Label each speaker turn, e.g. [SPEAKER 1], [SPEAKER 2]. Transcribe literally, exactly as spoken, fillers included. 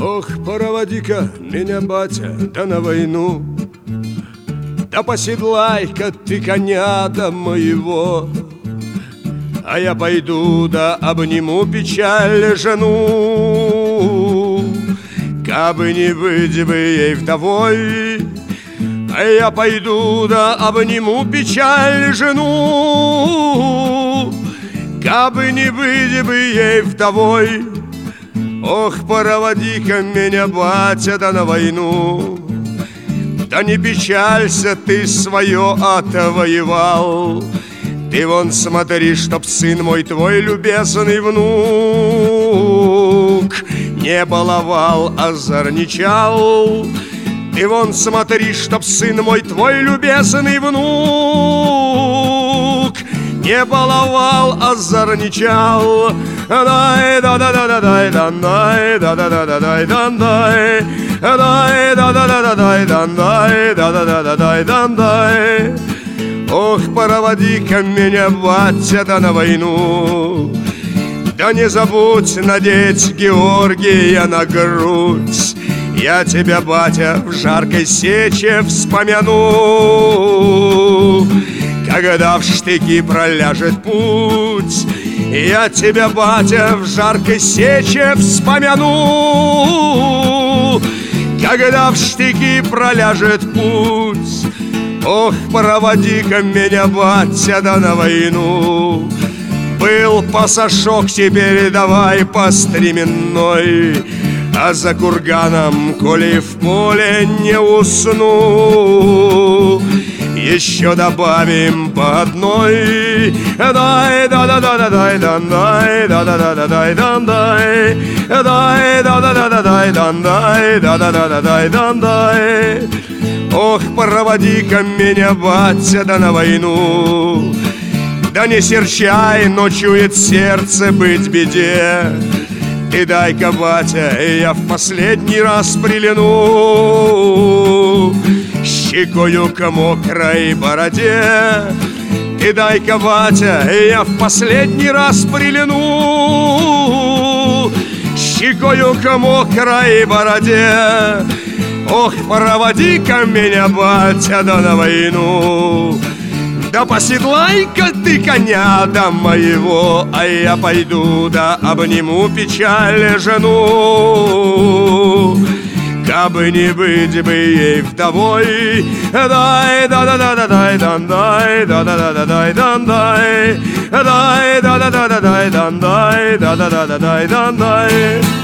[SPEAKER 1] Ох, проводи-ка меня, батя, да на войну, да поседлай-ка ты коня до моего, а я пойду да обниму печаль жену. Кабы не быть бы ей вдовой, а я пойду да обниму печаль жену. Кабы не быть бы ей вдовой, ох, проводи-ка меня, батя, да на войну. Да не печалься, ты свое отвоевал. Ты вон смотри, чтоб сын мой твой любезный внук не баловал, а озорничал. Ты вон смотри, чтоб сын мой твой любезный внук не баловал, а озорничал. Дай да да да да дай да дай да да да да дай да дай дай да да да да дай да дай да да да да дай да дай. Ох, проводи-ка меня, батя, да на войну, да не забудь надеть Георгия на грудь. Я тебя, батя, в жаркой сече вспомяну, когда в штыки проляжет путь. Я тебя, батя, в жаркой сече вспомяну, когда в штыки проляжет путь. Ох, проводи-ка меня, батя, да на войну. Был пасашок, теперь давай по стременной, а за курганом, коли в поле не усну, еще добавим по одной. Дай да да да да дай да дай да да да да дай да дай дай да да да да дай да дай да да да да дай да дай. Ох, проводи-ка меня, батя, да на войну. Да не серчай, но чует сердце быть беде. Ты дай-ка, батя, я в последний раз прильну щекою к мокрой бороде. Ты дай-ка, батя, я в последний раз прильну щекою к мокрой бороде. Ох, проводи-ка меня, батя, да на войну. Да поседлай-ка ты коня до моего, а я пойду да обниму печаль жену. Кабы не быть бы ей вдовой, дай да да да да дай да дай да да да да дай да дай дай да да да да дай да дай да да да да дай да дай.